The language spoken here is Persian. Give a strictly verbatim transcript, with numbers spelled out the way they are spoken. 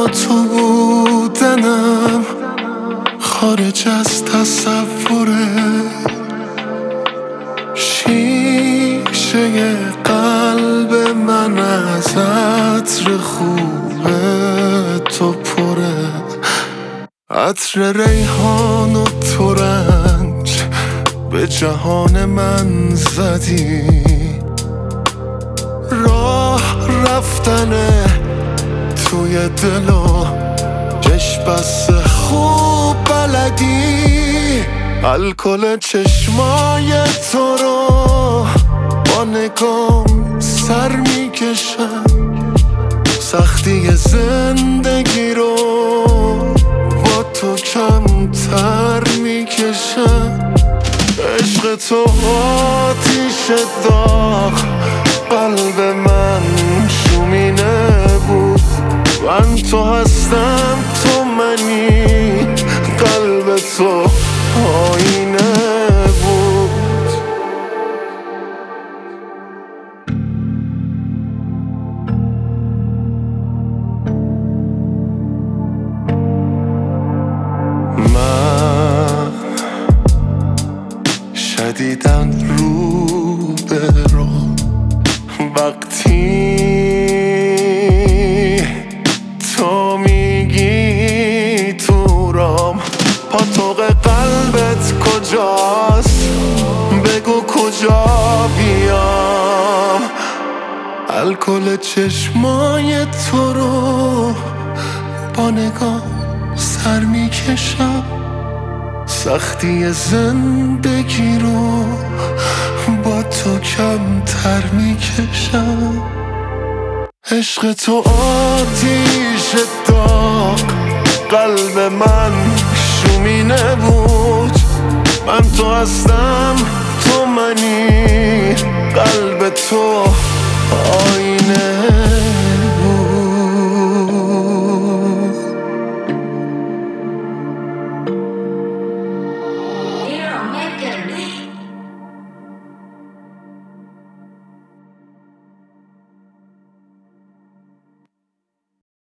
تو بودنم خارج از تصوره، شیشه قلب من از عطر خوب تو پره، عطر ریحان و ترنج به جهان من زدی، راه رفتنه توی دل و چشم بسته خوب بلدی، الکل چشمای تو رو با نگام سر میکشم، سختی زندگی رو با تو کمتر میکشم، عشق تو آتیش داغ قلب من شومینه بود، من تو هستم تو منی، قلب تو آینه بود. من شدیدن رو به رو وقتی تو میگی تو رام، پاتوق قلبت کجاست بگو کجا بیام، الکل چشمای تو رو با نگاه سر میکشم، سختی زندگی رو با تو کمتر میکشم، عشق تو آتیش داغ قلب من شومینه بود، من تو هستم تو منی، قلب تو آینه